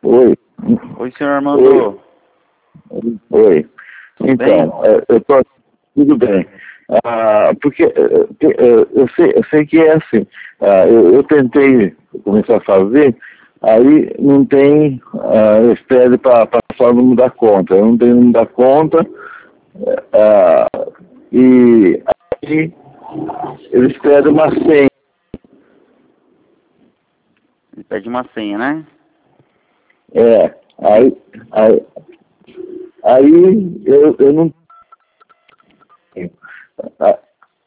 Oi. Oi, senhor Armando. Oi. Tudo Então, bem? eu tô tudo bem. Porque eu sei que é assim. Eu tentei começar a fazer, aí não tem, eles pedem para passar o número da conta. Eu não tenho o número da conta, e aí eles pedem uma senha. Ele pede uma senha, né? É, aí, aí eu não tenho. Ah,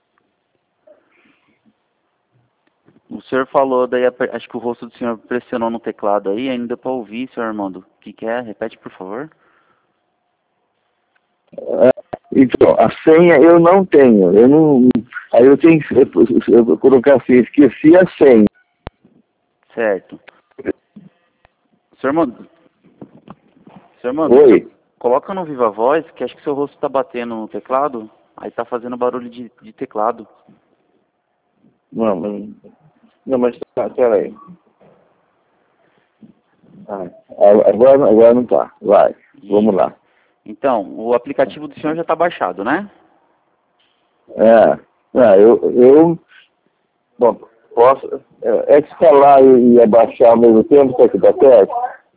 O senhor falou, daí acho que o rosto do senhor pressionou no teclado aí não deu pra ouvir, senhor Armando. O que é? Repete, por favor. Então, a senha eu não tenho. Eu não, aí eu tenho que eu vou colocar assim, esqueci a senha. Certo. Senhor Armando, Oi. coloca no Viva Voz, que acho que seu rosto tá batendo no teclado, aí tá fazendo barulho de teclado. Não, mas peraí. Agora não tá. Vai, vamos Isso. lá. Então, o aplicativo do senhor já tá baixado, né? Bom, posso, escalar e abaixar ao mesmo tempo, será que dá certo?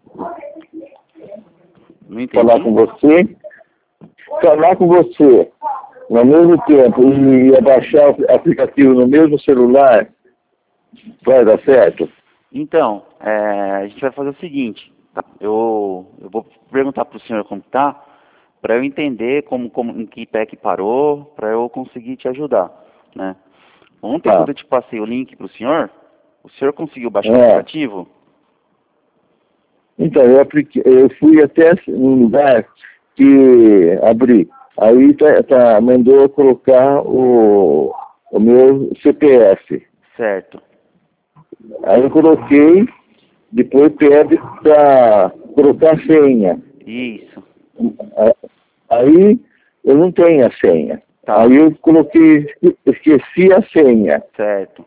Não Falar com entendi. você, falar com você ao mesmo tempo e abaixar o aplicativo no mesmo celular, vai dar certo? Então, a gente vai fazer o seguinte, tá? Eu vou perguntar para o senhor como tá, para eu entender em que pé que parou, para eu conseguir te ajudar, né? Ontem, Tá. quando eu te passei o link para o senhor conseguiu baixar o É. aplicativo? Então, eu fui até um lugar que abri. Aí mandou eu colocar o meu CPF. Certo. Aí eu coloquei, depois pede para colocar a senha. Isso. Aí eu não tenho a senha. Tá. Aí eu coloquei, esqueci a senha. Certo.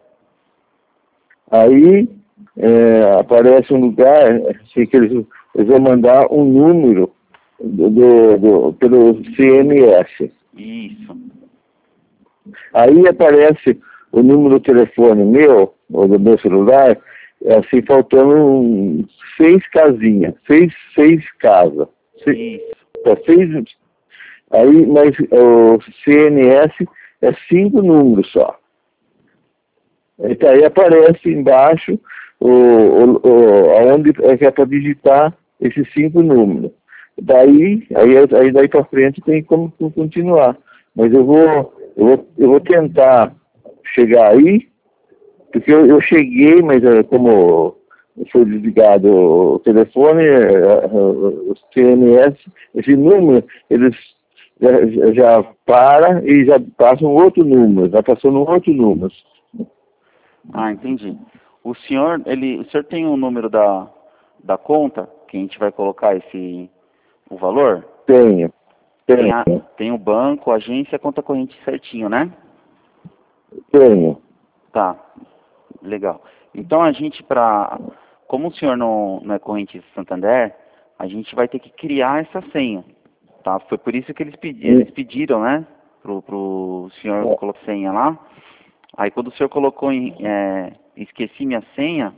Aí aparece um lugar assim, que eles vão mandar um número pelo CMS. Isso. Aí aparece o número do telefone meu, ou do meu celular, assim, faltando 6 casinhas, seis casas. Isso. Seis, aí, mas o CNS é 5 números só. Então, aí aparece embaixo aonde é que é para digitar esses 5 números. Aí daí para frente tem como continuar. Mas eu vou tentar chegar aí, porque eu cheguei, mas como foi desligado o telefone, o CMS, esse número, eles já para e já passam outro número, já passou no outro número. Ah, entendi. O senhor tem o número da conta que a gente vai colocar o valor? Tenho, Tem, tenho, tem o banco, a agência, a conta corrente certinho, né? tenho. Tá, legal. Então como o senhor não é corrente Santander, a gente vai ter que criar essa senha, tá? Foi por isso que eles pediram, né? Pro senhor colocar senha lá. Aí quando o senhor colocou esqueci minha senha,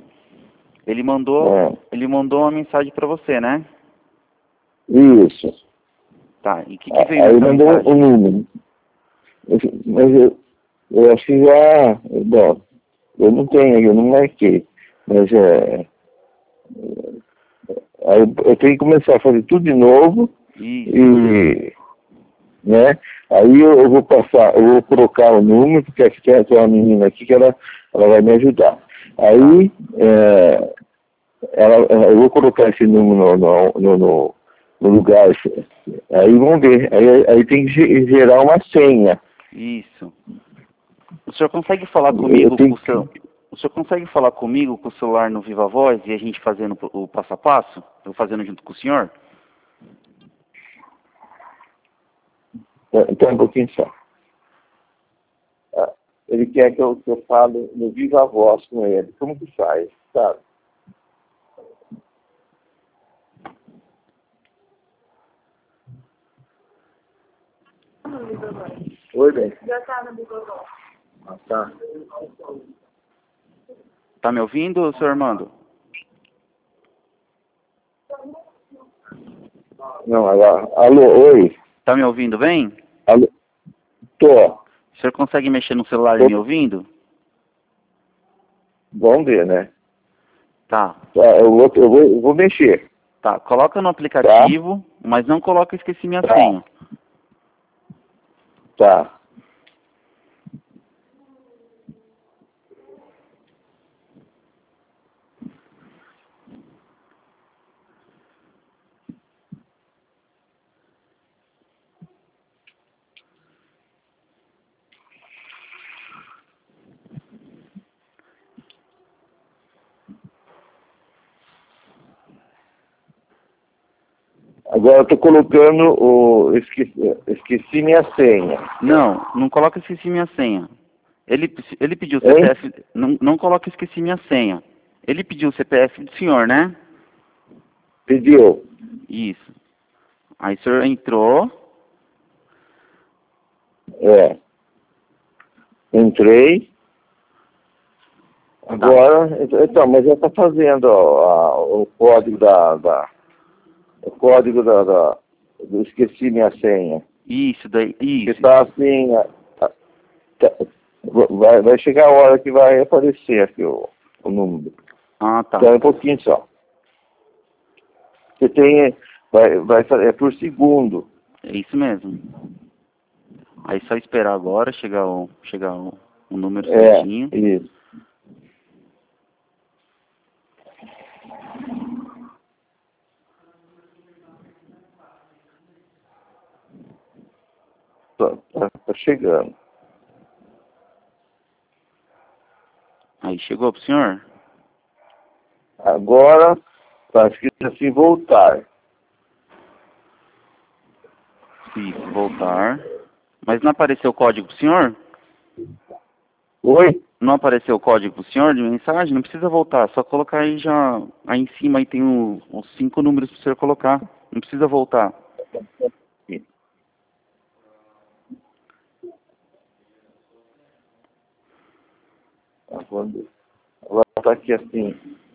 ele mandou uma mensagem para você, né? Isso. Tá, e o que veio Aí nessa mandou um mensagem? número. Mas eu acho que já. Bom, eu não tenho, eu não marquei. Mas aí eu tenho que começar a fazer tudo de novo Isso, e. Né? Aí eu vou passar, eu vou colocar o número, porque aqui tem uma menina aqui que ela vai me ajudar. Aí eu vou colocar esse número no lugar. Aí vamos ver. Aí tem que gerar uma senha. isso. O senhor consegue falar Eu comigo tenho que. O senhor consegue falar comigo com o celular no Viva Voz e a gente fazendo o passo a passo? Eu fazendo junto com o senhor? Então um pouquinho só. Ele quer que eu fale no viva voz com ele. Como que faz? Sabe? Oi, bem. Já tá no Google. Ah, tá. Tá me ouvindo, senhor Armando? Não, agora. Alô, oi. Tá me ouvindo bem? Alô. Tô. O senhor consegue mexer no celular e me ouvindo? Vamos ver, né? Tá. Tá, eu vou mexer. Tá, coloca no aplicativo, mas não coloca esqueci minha senha. Tá. Agora eu tô colocando o... Esqueci minha senha. Não, não coloca esqueci minha senha. Ele pediu o Hein? CPF, não coloca esqueci minha senha. Ele pediu o CPF do senhor, né? Pediu. Isso. Aí o senhor entrou. É. Entrei. Agora, então, mas já está fazendo ó, o código o código do esqueci minha senha. Isso, daí, Que isso. está assim, vai chegar a hora que vai aparecer aqui o número. Ah, tá. Espera um pouquinho só. Você tem, é por segundo. É isso mesmo. Aí só esperar agora chegar o número É, certinho. isso. Tá chegando. Aí chegou pro senhor? Agora está escrito assim, voltar. Isso, voltar. Mas não apareceu o código pro senhor? Oi? Não apareceu o código pro senhor de mensagem? Não precisa voltar, só colocar aí já. Aí em cima aí tem os 5 números pro senhor colocar. Não precisa voltar. Agora está aqui assim.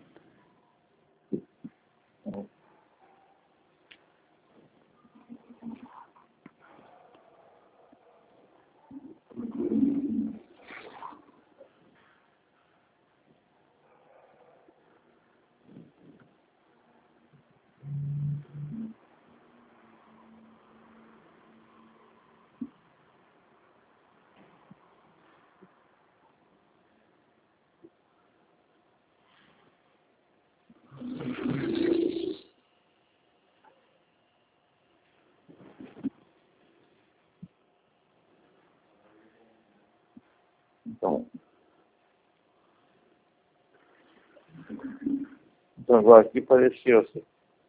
Então agora aqui apareceu assim.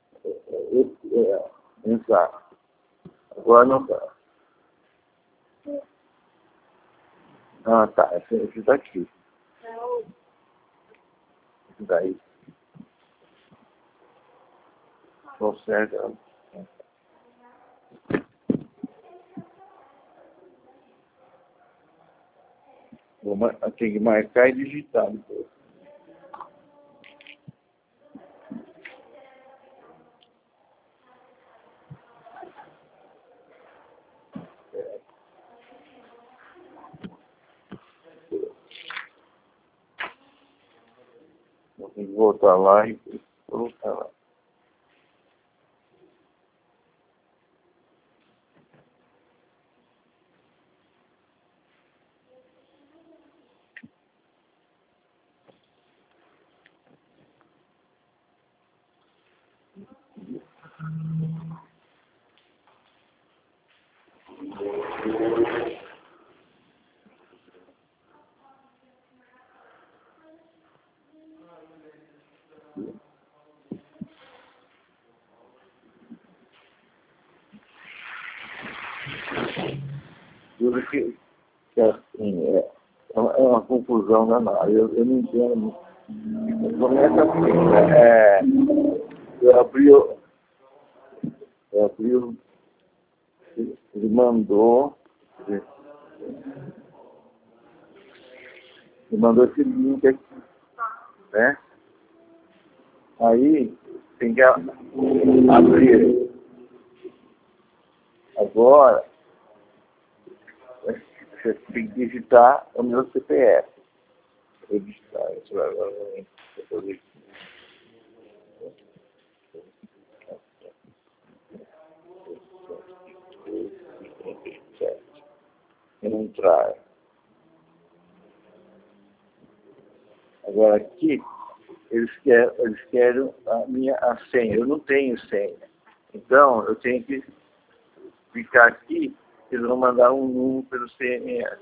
Exato. Agora não tá. Ah, tá. Esse daqui. Esse daí. Consegue. Tem que marcar e digitar depois. Eu tenho que voltar lá e colocar lá. Tudo que assim, é uma confusão danada. Eu não entendo. Começa assim, né? Eu abri o Ele mandou. Ele mandou esse link aqui, né? Aí tem que abrir. Agora, você tem que digitar o meu CPF. Vou digitar isso agora. Entrar. Agora aqui, eles querem a senha. Eu não tenho senha. Então, eu tenho que clicar aqui, eles vão mandar um número pelo CMS.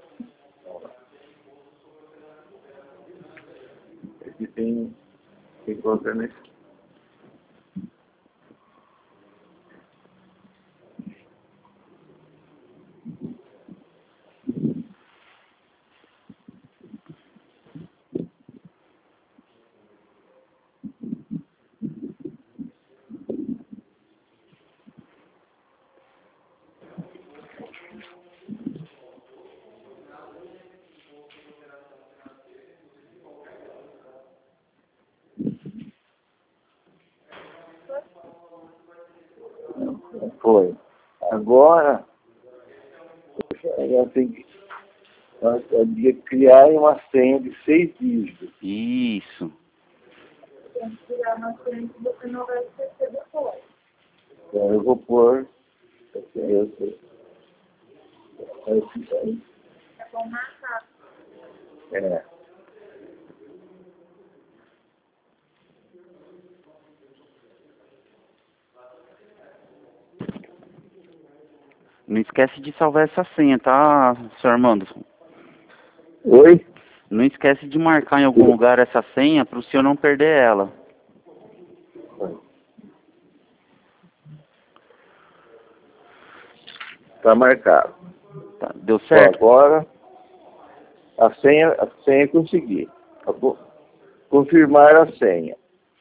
Aqui tem colocar nesse. Foi. Agora tem que criar uma senha de 6 dígitos. Isso. Tem que tirar uma senha que você não vai esquecer depois. Então eu vou pôr. É bom marcar. É. Não esquece de salvar essa senha, tá, senhor Armando? Oi? Não esquece de marcar em algum lugar essa senha para o senhor não perder ela. Está marcado. Tá, deu certo? Agora, a senha eu consegui. Vou confirmar a senha.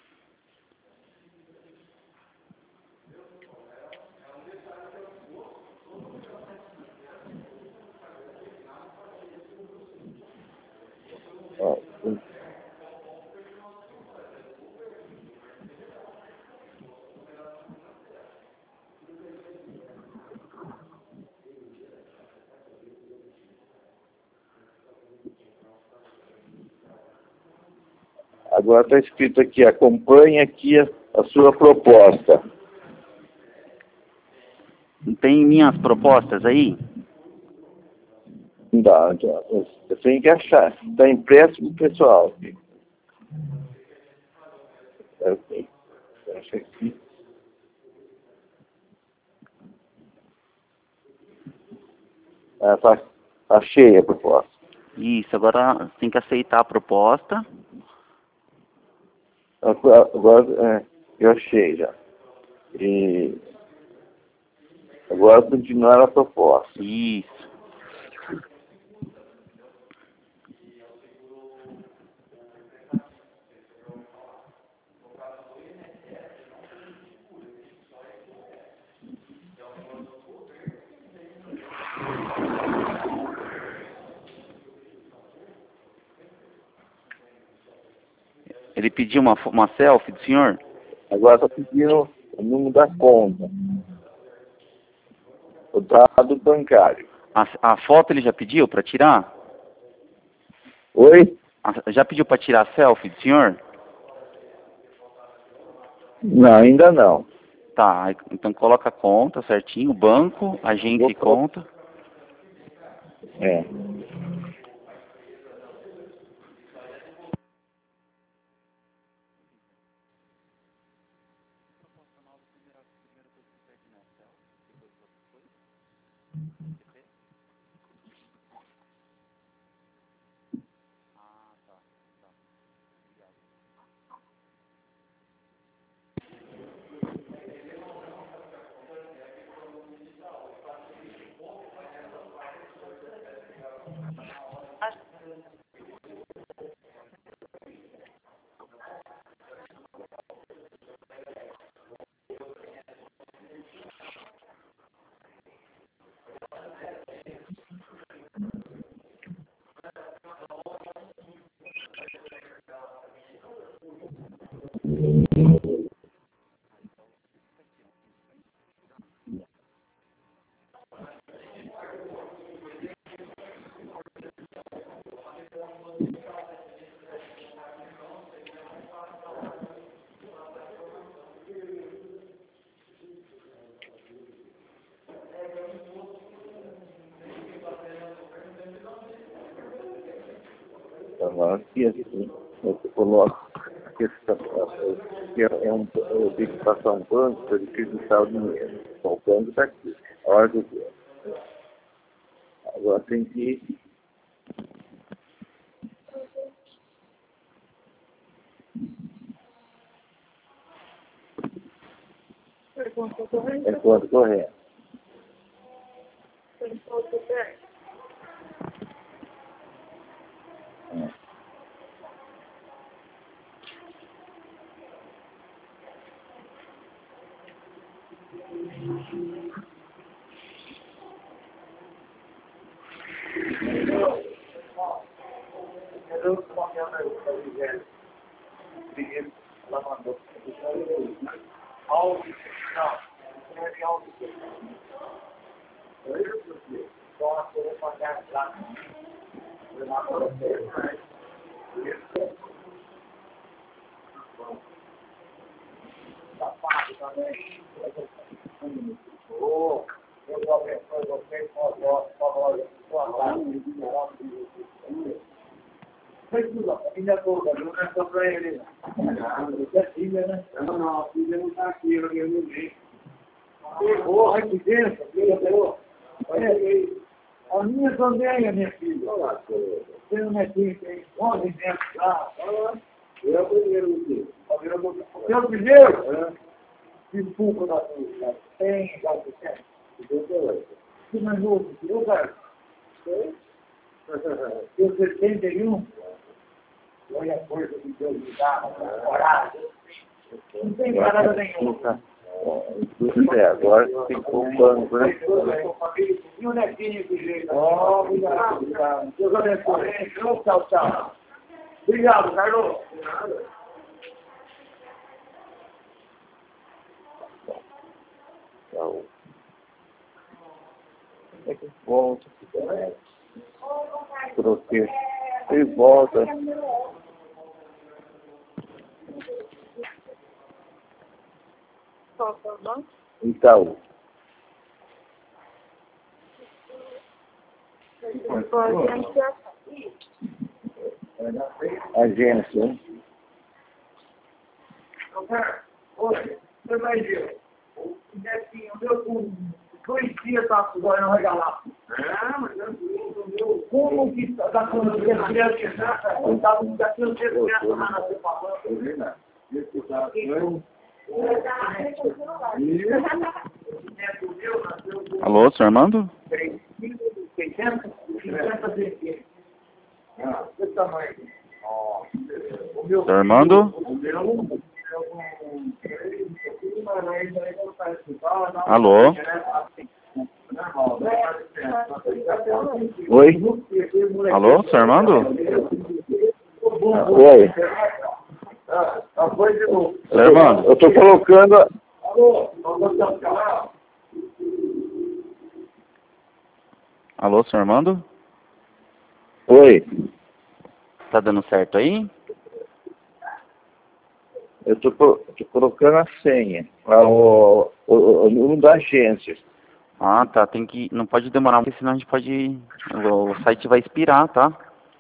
Ó, agora está escrito aqui, acompanhe aqui a sua proposta. Tem minhas propostas aí? Não dá, eu tenho que achar. Está impresso pro pessoal aqui. Ok. Acho aqui. Tá cheia a proposta. Isso, agora tem que aceitar a proposta. Agora eu achei já. E agora continuar a proposta. Isso. Ele pediu uma selfie do senhor? Agora está pedindo o número da conta. O dado bancário. A foto ele já pediu para tirar? Oi? Já pediu para tirar a selfie do senhor? Não, ainda não. Tá, então coloca a conta certinho, banco, agência e conta. É. Agora aqui assim, eu coloco que eu tenho que passar um banco para ele acreditar o dinheiro. Então, o banco está aqui. A hora que eu quero. Agora tem que É conta corrente? é conta corrente. Tem conta corrente? Filha toda, não é só pra ele. Você é filha, né? Não, a filha não tá aqui, eu não vi. Pegou, aqui dentro, filha pegou. A minha também, a minha filha. Tem um netinho, tem 11 dentro lá. Eu é o primeiro aqui. Você é o primeiro? Desculpa da sua. Tem, já você tem. Que mais novo? Eu, cara? Eu 71. Olha a coisa que Deus me dá, coragem. Não tem parada nenhuma. Agora tem que pôr um banco, né? E o netinho que jeito. Obrigado. Deus abençoe. Tchau, tchau. Obrigado, Carlos. Tchau. É que volta. Troquei. E volta. Qual que é o banco? Itaú. Agência, né? Olha, você vai ver. O netinho, meu com 2 dias tá agora regalado. Mas eu como que tá com o criança? Eu tava com o criança lá na sua falando. Alô, senhor Armando? 600 esse tamanho. Senhor Armando? Alô? Oi? Alô, senhor Armando? Oi? Senhor Armando? Eu tô colocando... Alô, senhor Armando? Oi? Tá dando certo aí? Eu tô colocando a senha. O número da agência. Ah, tá. Tem que... Não pode demorar, porque senão a gente pode... O site vai expirar, tá?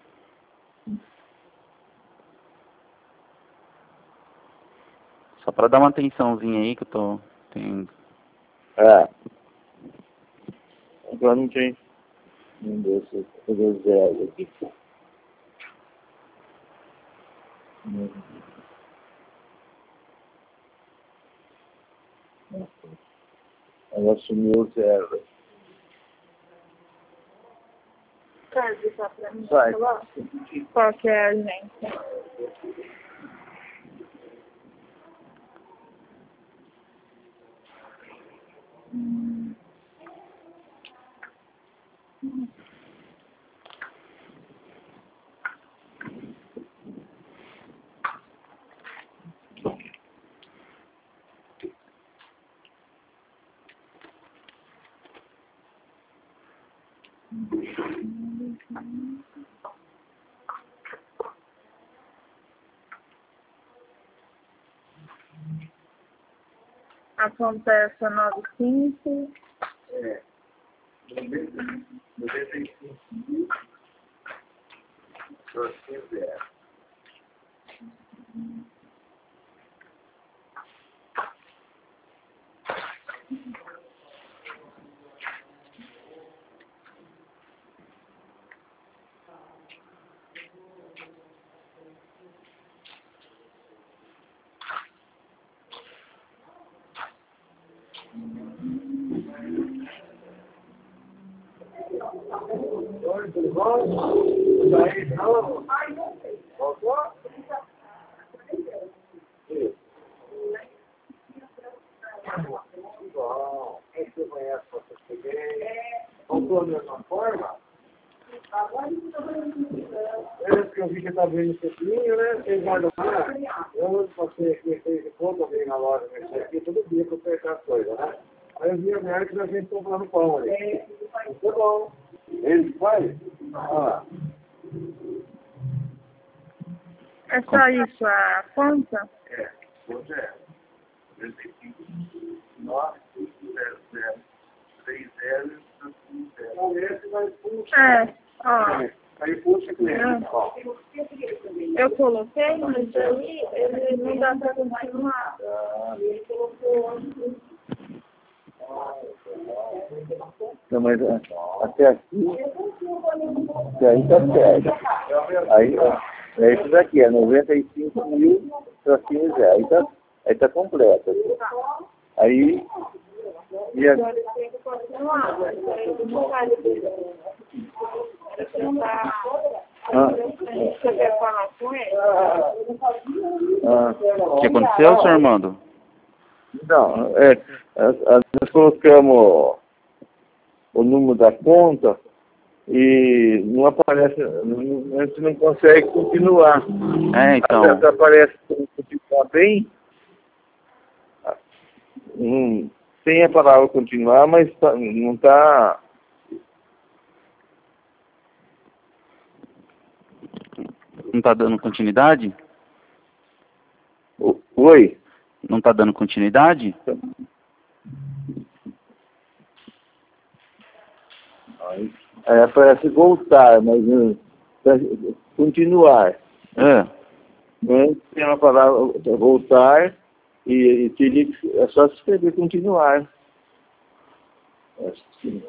Só pra dar uma atençãozinha aí que eu tô... É. Agora não tem... Não deu certo. Vou fazer zero aqui. Ela sumiu zero. Quer digitar pra mim? Vai. Qual que é a agência? Acontece 95. É. 95. Voltou da mesma forma? Que eu vi que tá vendo esse vinho, né? Vocês guardam lá. Eu passei aqui, fez de conta, vem na loja, mexer aqui todo dia pra pegar as coisas, né? Aí eu vi a mulher que a gente comprando pão ali. Isso é bom. Ele faz? Ah. É só isso, a conta? É. Hoje é 35 9 0 0 3 0 0. Esse vai puxar. É, ó. Aí puxa cliente, ó. Eu coloquei, mas aí ele não dá pra continuar. Ele colocou Não, mas até aqui, até aí tá certo. Aí, ó, é isso daqui, é 95.000 tracinho zero. Aí tá completo. Aí, e a... Agora tem que continuar, mas aí não vale. Você quer falar com ele? O que aconteceu, senhor Armando? Não, nós colocamos o número da conta e não aparece, a gente não consegue continuar. É, então. Até aparece continuar bem, sem a palavra continuar, mas não está... Não tá dando continuidade? Oi? Não tá dando continuidade? Aí aparece voltar, mas continuar. É. Né? Tem uma palavra voltar e teria que, é só escrever continuar. Acho que sim.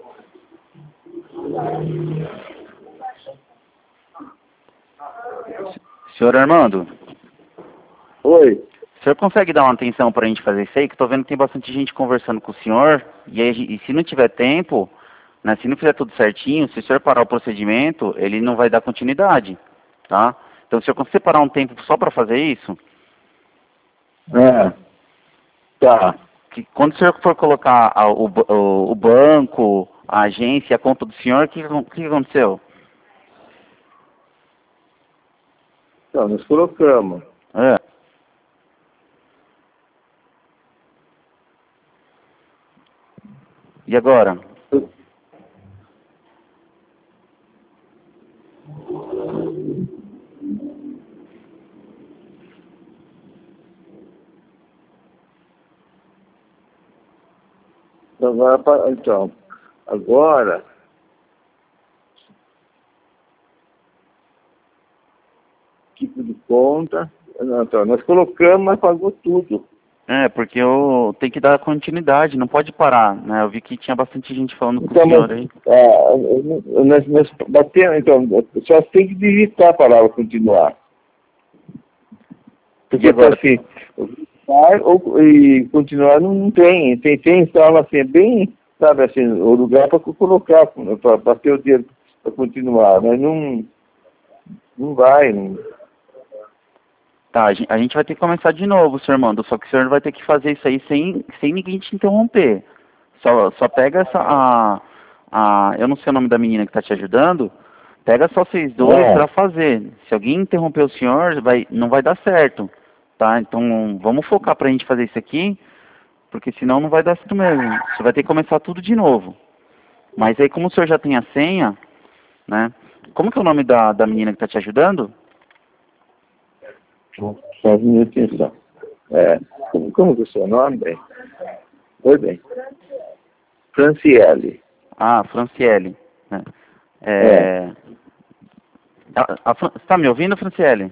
Senhor Armando, Oi? o senhor consegue dar uma atenção pra gente fazer isso aí? Que eu tô vendo que tem bastante gente conversando com o senhor. E aí, e se não tiver tempo, né, se não fizer tudo certinho, se o senhor parar o procedimento, ele não vai dar continuidade, tá? Então, se o senhor conseguir separar um tempo só pra fazer isso, Tá. que quando o senhor for colocar o banco, a agência, a conta do senhor, o que aconteceu? Então, nós colocamos. É. E agora? Então, agora tipo de conta. Então, nós colocamos, mas pagou tudo. É, porque eu tenho que dar continuidade, não pode parar, né? Eu vi que tinha bastante gente falando com o Então, senhor aí. nós batemos, então, só tem que digitar a palavra continuar. Porque agora? assim, e continuar não tem. Tem sala assim, é bem, sabe assim, o lugar para colocar, para ter o dinheiro para continuar, mas não vai. Não. Tá, a gente vai ter que começar de novo, senhor Armando, só que o senhor vai ter que fazer isso aí sem ninguém te interromper. Só pega eu não sei o nome da menina que tá te ajudando, pega só vocês dois pra fazer. Se alguém interromper o senhor, não vai dar certo, tá? Então vamos focar pra gente fazer isso aqui, porque senão não vai dar certo mesmo. Você vai ter que começar tudo de novo. Mas aí como o senhor já tem a senha, né? Como que é o nome da menina que tá te ajudando? Só um minutinho só. Como que é o seu nome, bem? Oi, bem. Franciele. Ah, Franciele. Né? Você está me ouvindo, Franciele?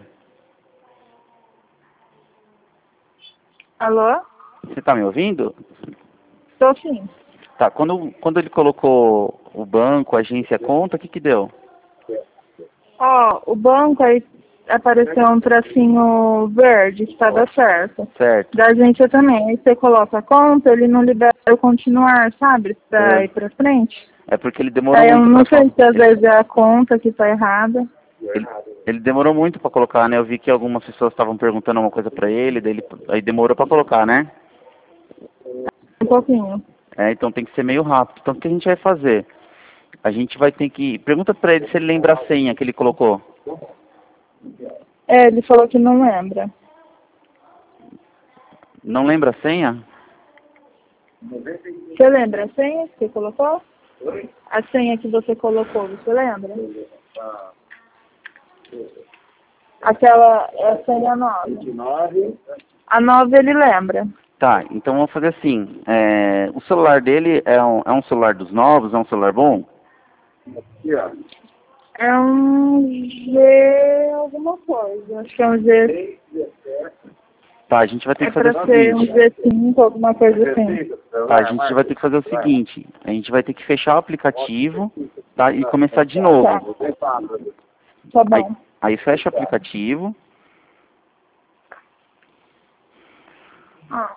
Alô? Você está me ouvindo? Estou sim. Tá, quando ele colocou o banco, a agência, a conta, o que que deu? Ó, o banco aí apareceu um tracinho verde que estava certo. Certo. Da agência também. Aí você coloca a conta, ele não libera eu continuar, sabe? Pra ir pra frente. É porque ele demorou Aí eu muito não pra... sei se às vezes é a conta que tá errada. Ele demorou muito pra colocar, né? Eu vi que algumas pessoas estavam perguntando alguma coisa pra ele, daí aí demorou pra colocar, né? Um pouquinho. Então tem que ser meio rápido. Então o que a gente vai fazer? A gente vai ter que... Pergunta pra ele se ele lembra a senha que ele colocou. É, ele falou que não lembra. Não lembra a senha? Você lembra a senha que você colocou? A senha que você colocou, você lembra? Aquela é a senha 9. A 9 ele lembra. Tá, então vamos fazer assim. O celular dele é um celular dos novos? É um celular bom? É um G alguma coisa. Acho que é um G. Tá, a gente vai ter É que fazer pra o ser um seguinte. G5, alguma coisa assim. Tá, a gente vai ter que fazer o seguinte. A gente vai ter que fechar o aplicativo, tá? E começar de novo. Tá bom. Aí fecha o aplicativo. Ah.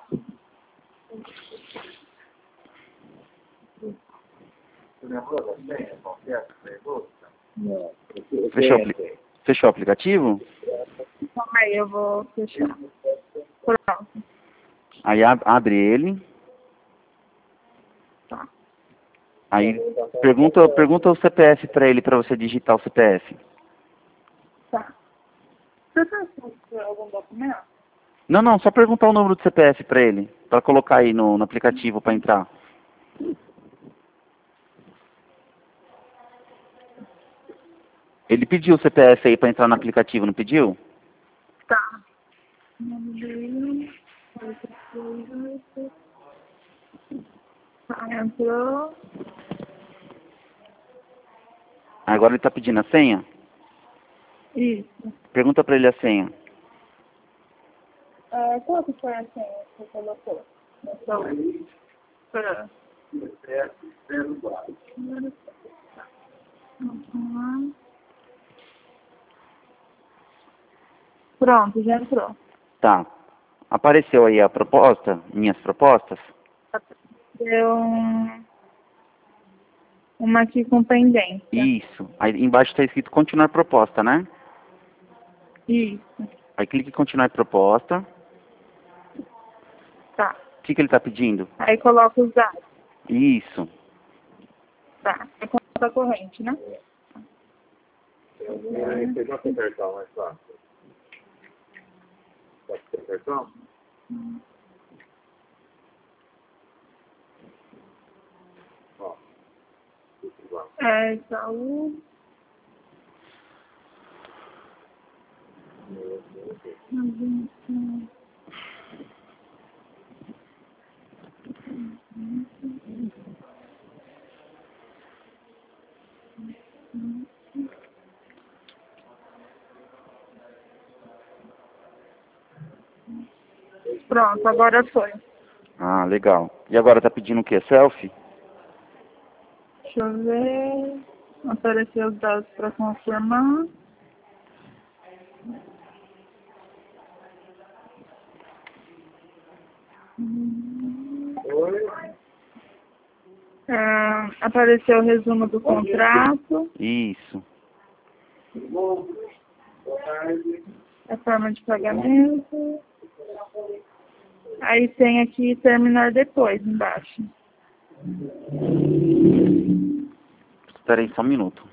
Fechou o aplicativo? Calma aí, eu vou fechar. Pronto. Aí abre ele. Tá. Aí pergunta o CPF pra ele, pra você digitar o CPF. Tá. Você tem algum documento? Não, só perguntar o número do CPF pra ele, pra colocar aí no aplicativo pra entrar. Ele pediu o CPF aí pra entrar no aplicativo, não pediu? Tá. Tá, entrou. Agora ele tá pedindo a senha? Isso. Pergunta pra ele a senha. Qual que foi a senha que você colocou? Tá. Uhum. Pronto, já entrou. Tá. Apareceu aí a proposta, minhas propostas? Deu uma aqui com pendência. Isso. Aí embaixo tá escrito continuar proposta, né? Isso. Aí clique em continuar proposta. Tá. O que ele tá pedindo? Aí coloca os dados. Isso. Tá. É conta corrente, né? Você já tem cartão mais fácil? Pode ter cartão? Ó. Saúde. Pronto, agora foi. Ah, legal. E agora tá pedindo o quê? Selfie? Deixa eu ver. Apareceu os dados para confirmar. Oi? Apareceu o resumo do contrato, Isso. Bom, boa tarde. a forma de pagamento. Aí tem aqui terminar depois, embaixo. Espera aí só um minuto.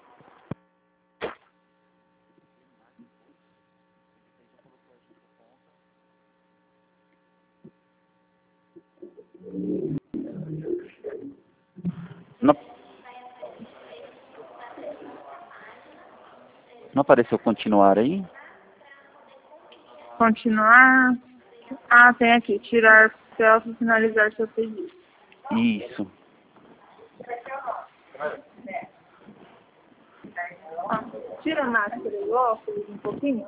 Não, não apareceu continuar aí? Continuar. Ah, tem aqui, tirar selfie e finalizar seu pedido. Isso. tira a máscara e o óculos um pouquinho?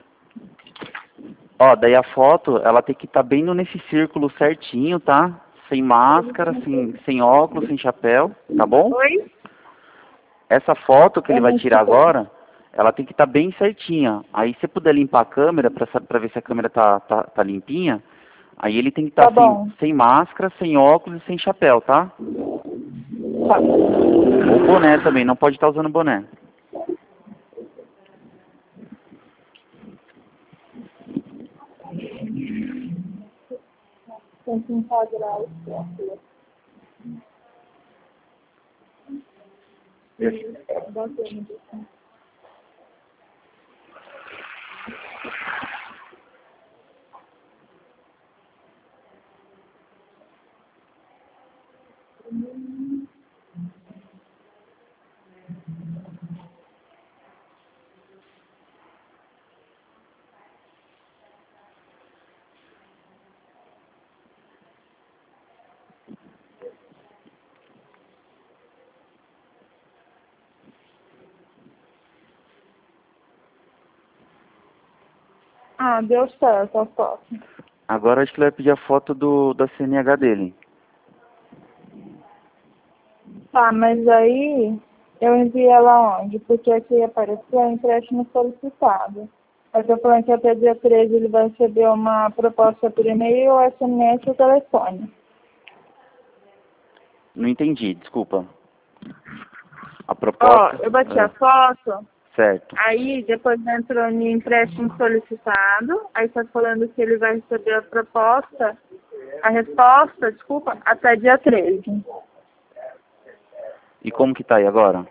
Ó, daí a foto, ela tem que estar bem nesse círculo certinho, tá? Sem máscara, sem óculos, sem chapéu, tá bom? Oi? Essa foto que ele Eu vai não tirar escutei. agora, ela tem que estar bem certinha. Aí se você puder limpar a câmera pra ver se a câmera tá limpinha, aí ele tem que Tá estar bom. sem máscara, sem óculos e sem chapéu, tá? Tá. Ou boné também, não pode estar usando boné. Tem que enquadrar o óculos. Batendo. Ah, deu certo a foto. Agora acho que ele vai pedir a foto da CNH dele. Tá, mas aí eu enviei ela onde? Porque aqui apareceu empréstimo solicitado. Eu tô falando que até dia 13 ele vai receber uma proposta por e-mail, SMS ou telefone. Não entendi, desculpa. A Ó, proposta... eu bati a foto, certo. aí depois entrou no empréstimo solicitado, aí tá falando que ele vai receber a resposta, desculpa, até dia 13. E como que tá aí agora?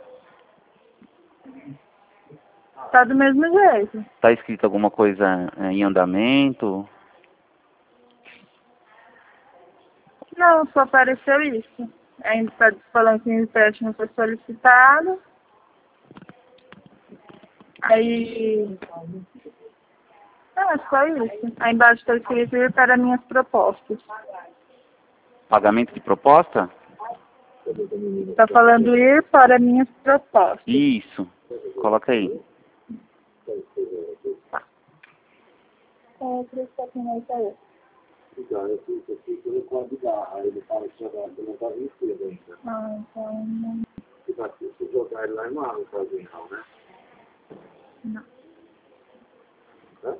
Tá do mesmo jeito. Tá escrito alguma coisa em andamento? Não, só apareceu isso. Ainda tá falando que o empréstimo foi solicitado. Aí... Ah, só isso. Aí embaixo está escrito ir para minhas propostas. Pagamento de proposta? Tá falando ir para minhas propostas. Isso. Coloca aí. É, por isso que aqui não tá isso. Então, eu fiz aqui pelo código de barra. Aí ele fala que não está vencido ainda. Ah, então não. Tipo assim, se jogar ele lá em uma água sozinho, não, né? Não. Hã?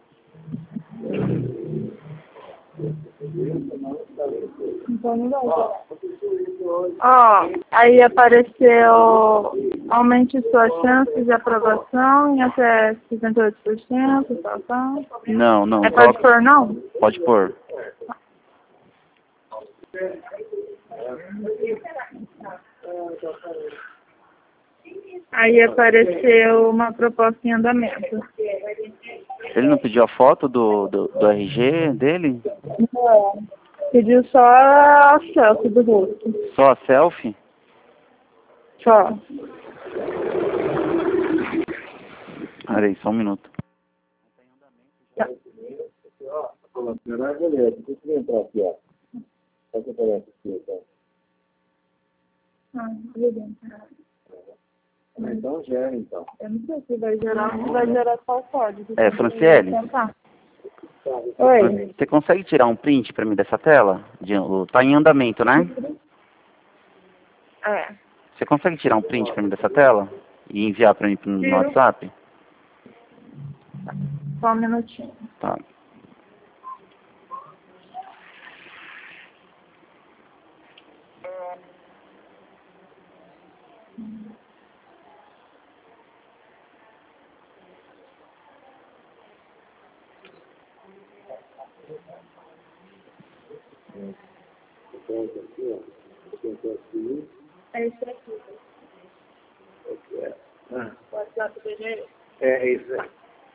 Então não vai gerar. Ó, aí apareceu aumente suas chances de aprovação em até 68%, tal. Não, não. É pode pôr não? Pode pôr. Aí apareceu uma proposta em andamento. Ele não pediu a foto do RG dele? Não. Pediu só a selfie do rosto. Só a selfie? Só. Peraí, só um minuto. Beleza, deixa eu entrar aqui, ó. Só que aparece aqui, tá? Ah, tudo bem. Então gera, então. Eu não sei se vai gerar ou se vai gerar só o código. É, Franciele? Oi. Você consegue tirar um print pra mim dessa tela? Tá em andamento, né? É. Você consegue tirar um print pra mim dessa tela? E enviar pra mim no Tiro. WhatsApp? Só um minutinho. Tá. É isso aqui. O WhatsApp dele É isso aí.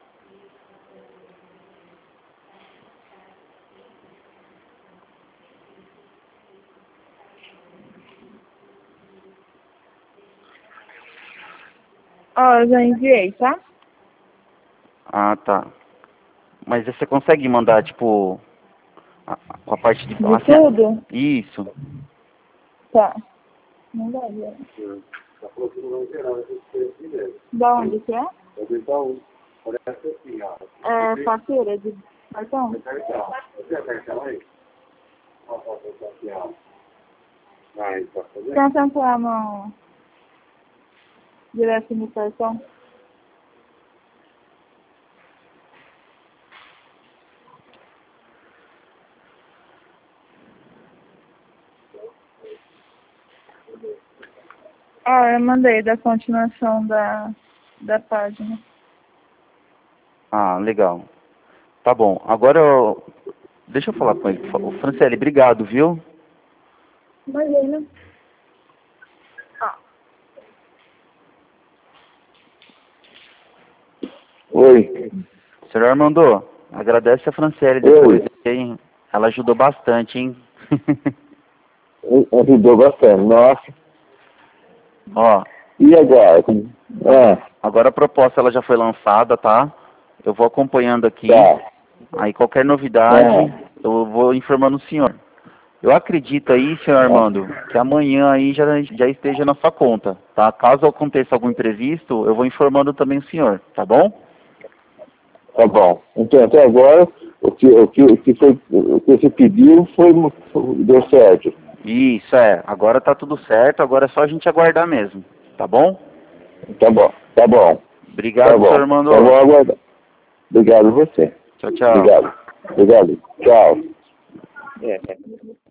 Ó, eu já enviei, tá? Ah, tá. Mas você consegue mandar, tipo, com a parte de... De tudo? Isso. Tá. Não vai ver. Tá falando que não vai gerar, vai ter que ser assim mesmo. Da onde que é? Eu então, parece assim, ó. É faceira de cartão? Você é cartão aí? Ó, aqui, ó. Vai, tá fazendo? Tenta entrar no... direto no cartão. Ó, eu mandei da continuação da página. Ah, legal. Tá bom. Agora, deixa eu falar com ele, por favor. Franciele, obrigado, viu? Imagina. Oi. Senhor Armando, agradece a Franciele depois, hein? Ela ajudou bastante, hein? Ajudou bastante. Nossa. Ó, E agora? agora a proposta ela já foi lançada, tá? Eu vou acompanhando aqui. Tá. Aí qualquer novidade, eu vou informando o senhor. Eu acredito aí, senhor Armando, que amanhã aí já esteja na sua conta, tá? Caso aconteça algum imprevisto, eu vou informando também o senhor, tá bom? Tá bom. Então, até agora, o que você pediu deu certo. Isso, agora tá tudo certo, agora é só a gente aguardar mesmo, tá bom? Tá bom. Tá bom. Obrigado, Tá bom. senhor Armando. Tá bom, aguardar. Obrigado a você. Tchau, tchau. Obrigado. Obrigado. Tchau.